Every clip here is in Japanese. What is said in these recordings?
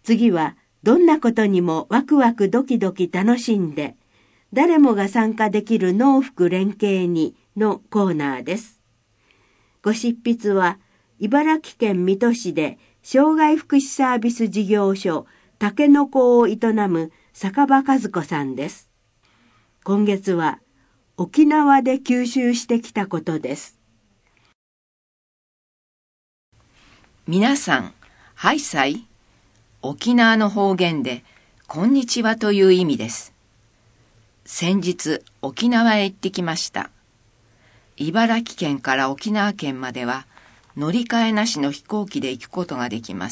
次はどんなことにもワクワクドキドキ楽しんで、誰もが参加できる農福連携にのコーナーです。ご執筆は茨城県水戸市で障害福祉サービス事業所たけのこを営む坂場和子さんです。今月は沖縄で吸収してきたことです。 皆さん、ハイサイ。沖縄の方言でこんにちはという意味です。先日沖縄へ行ってきました。茨城県から沖縄県までは乗り換えなしの飛行機で行くことができます。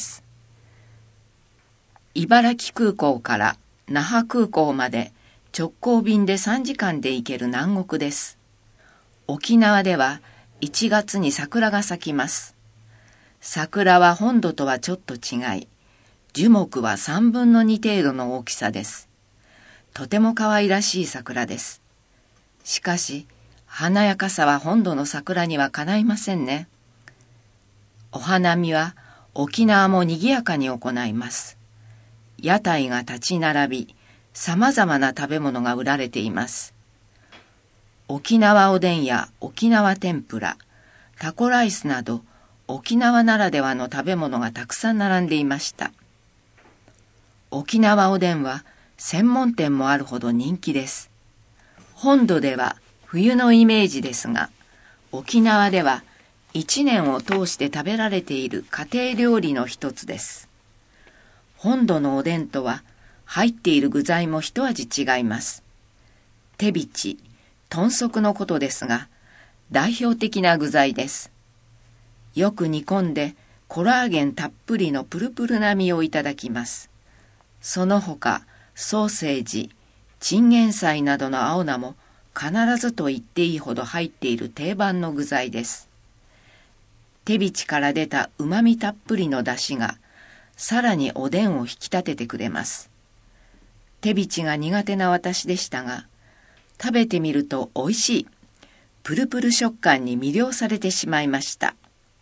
茨城空港から那覇空港まで直行便で3時間で行ける南国です。沖縄では1月に桜が咲きます。桜は本土とはちょっと違い、樹木は3分の2程度の大きさです。とても可愛らしい桜です。しかし、華やかさは本土の桜にはかないませんね。お花見は沖縄も賑やかに行います。屋台が立ち並び、さまざまな食べ物が売られています。沖縄おでんや沖縄天ぷら、タコライスなど沖縄ならではの食べ物がたくさん並んでいました。沖縄おでんは専門店もあるほど人気です。本土では冬のイメージですが、沖縄では1年を通して食べられている家庭料理の一つです。本土のおでんとは入っている具材も一味違います。手びち、豚足のことですが、代表的な具材です。よく煮込んでコラーゲンたっぷりのプルプルな身をいただきます。その他、ソーセージ、チンゲン菜などの青菜も必ずと言っていいほど入っている定番の具材です。手びちから出たうまみたっぷりの出汁がさらにおでんを引き立ててくれます。手びちが苦手な私でしたが、食べてみるとおいしい、プルプル食感に魅了されてしまいました。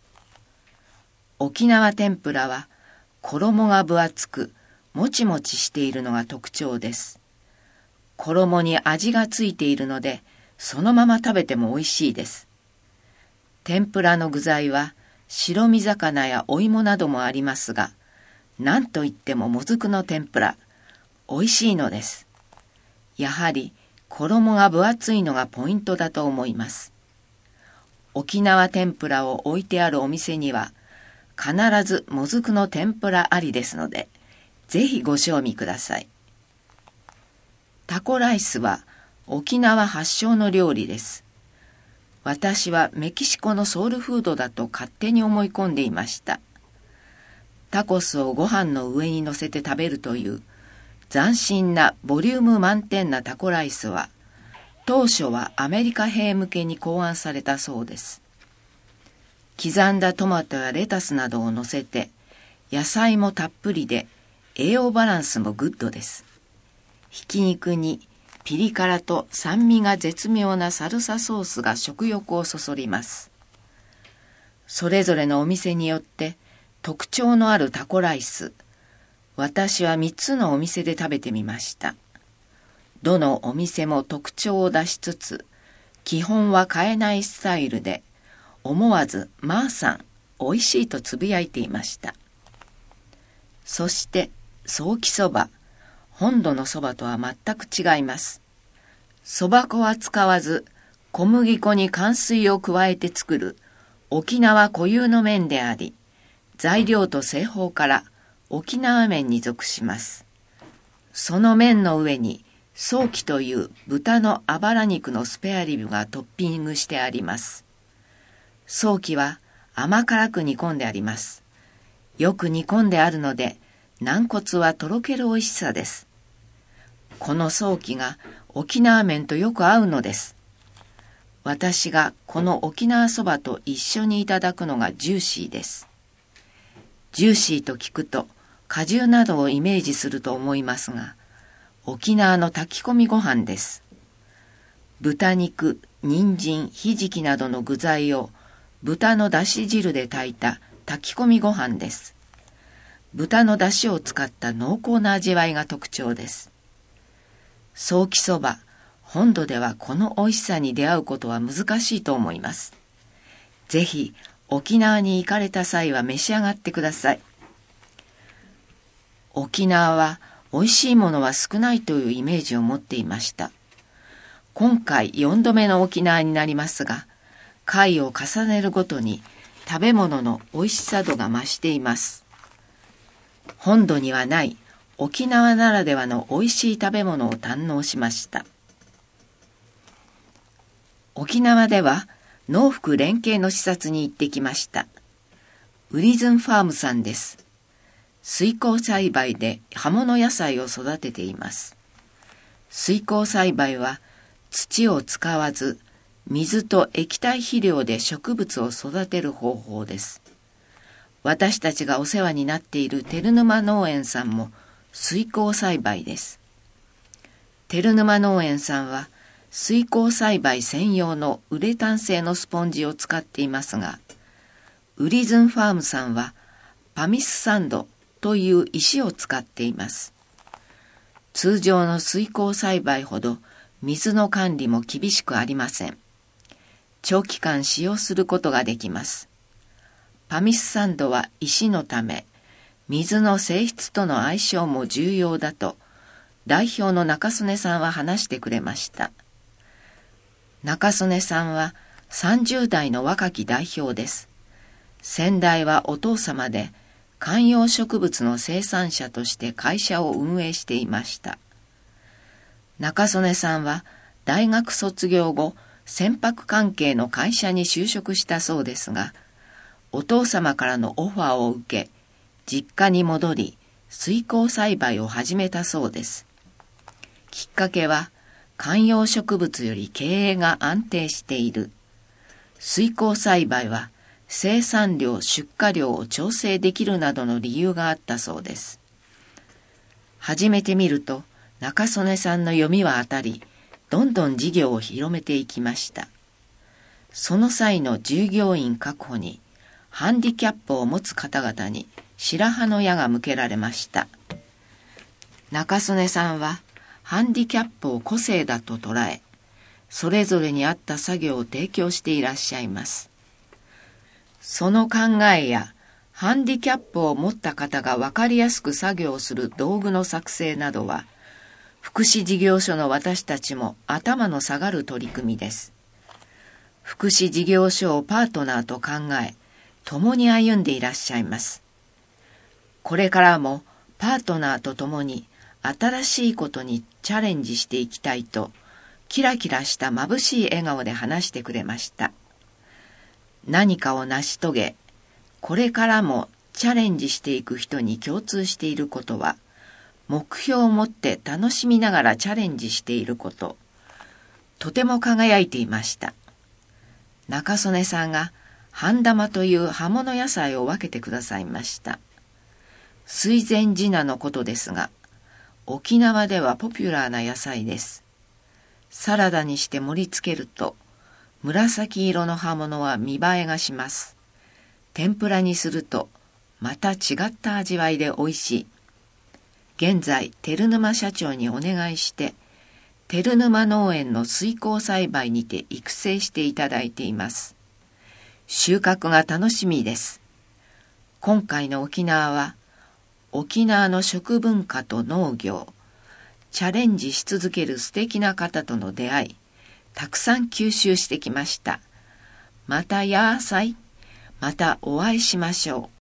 沖縄天ぷらは衣が分厚くもちもちしているのが特徴です。衣に味がついているのでそのまま食べてもおいしいです。天ぷらの具材は白身魚やお芋などもありますが、なんといってももずくの天ぷら、おいしいのです。やはり衣が分厚いのがポイントだと思います。沖縄天ぷらを置いてあるお店には必ずもずくの天ぷらありですので、ぜひご賞味ください。タコライスは沖縄発祥の料理です。私はメキシコのソウルフードだと勝手に思い込んでいました。タコスをご飯の上に乗せて食べるという斬新なボリューム満点なタコライスは、当初はアメリカ兵向けに考案されたそうです。刻んだトマトやレタスなどを乗せて、野菜もたっぷりで栄養バランスもグッドです。ひき肉にピリ辛と酸味が絶妙なサルサソースが食欲をそそります。それぞれのお店によって特徴のあるタコライス、私は3つのお店で食べてみました。どのお店も特徴を出しつつ、基本は変えないスタイルで、思わずマーさん、おいしいとつぶやいていました。そしてソーキそば、本土のそばとは全く違います。そば粉は使わず、小麦粉に寒水を加えて作る沖縄固有の麺であり、材料と製法から沖縄麺に属します。その麺の上にソーキという豚のあばら肉のスペアリブがトッピングしてあります。ソーキは甘辛く煮込んであります。よく煮込んであるので、軟骨はとろける美味しさです。このソーキが沖縄麺とよく合うのです。私がこの沖縄そばと一緒にいただくのがジューシーです。ジューシーと聞くと果汁などをイメージすると思いますが、沖縄の炊き込みご飯です。豚肉、人参、ひじきなどの具材を豚のだし汁で炊いた炊き込みご飯です。 豚の出汁を使った濃厚な味わいが特徴です。ソーキそば、本土ではこの美味しさに出会うことは難しいと思います。ぜひ沖縄に行かれた際は召し上がってください。沖縄は美味しいものは少ないというイメージを持っていました。今回4度目の沖縄になりますが、回を重ねるごとに食べ物の美味しさ度が増しています。本土にはない沖縄ならではの美味しい食べ物を堪能しました。沖縄では農福連携の視察に行ってきました。ウリズンファームさんです。水耕栽培で葉物野菜を育てています。水耕栽培は土を使わず水と液体肥料で植物を育てる方法です。私たちがお世話になっている照沼農園さんも水耕栽培です。照沼農園さんは水耕栽培専用のウレタン製のスポンジを使っていますが、ウリズンファームさんはパミスサンドという石を使っています。通常の水耕栽培ほど水の管理も厳しくありません。長期間使用することができます。パミスサンドは石のため、水の性質との相性も重要だと、代表の中曽根さんは話してくれました。中曽根さんは30代の若き代表です。先代はお父様で、観葉植物の生産者として会社を運営していました。中曽根さんは大学卒業後、船舶関係の会社に就職したそうですが、お父様からのオファーを受け、実家に戻り、水耕栽培を始めたそうです。きっかけは、観葉植物より経営が安定している。水耕栽培は生産量・出荷量を調整できるなどの理由があったそうです。始めてみると、中曽根さんの読みは当たり、どんどん事業を広めていきました。その際の従業員確保に、ハンディキャップを持つ方々に白羽の矢が向けられました。中曽根さんは、ハンディキャップを個性だと捉え、それぞれに合った作業を提供していらっしゃいます。その考えや、ハンディキャップを持った方が分かりやすく作業する道具の作成などは、福祉事業所の私たちも頭の下がる取り組みです。福祉事業所をパートナーと考え、共に歩んでいらっしゃいます。これからもパートナーと共に新しいことにチャレンジしていきたいと、キラキラした眩しい笑顔で話してくれました。何かを成し遂げ、これからもチャレンジしていく人に共通していることは、目標を持って楽しみながらチャレンジしていること、とても輝いていました。中曽根さんが半玉という葉物野菜を分けてくださいました。水前寺菜のことですが、沖縄ではポピュラーな野菜です。サラダにして盛り付けると、紫色の葉物は見栄えがします。天ぷらにすると、また違った味わいで美味しい。現在、照沼社長にお願いして、照沼農園の水耕栽培にて育成していただいています。収穫が楽しみです。今回の沖縄は、沖縄の食文化と農業、チャレンジし続ける素敵な方との出会い、たくさん吸収してきました。またやーさい。またお会いしましょう。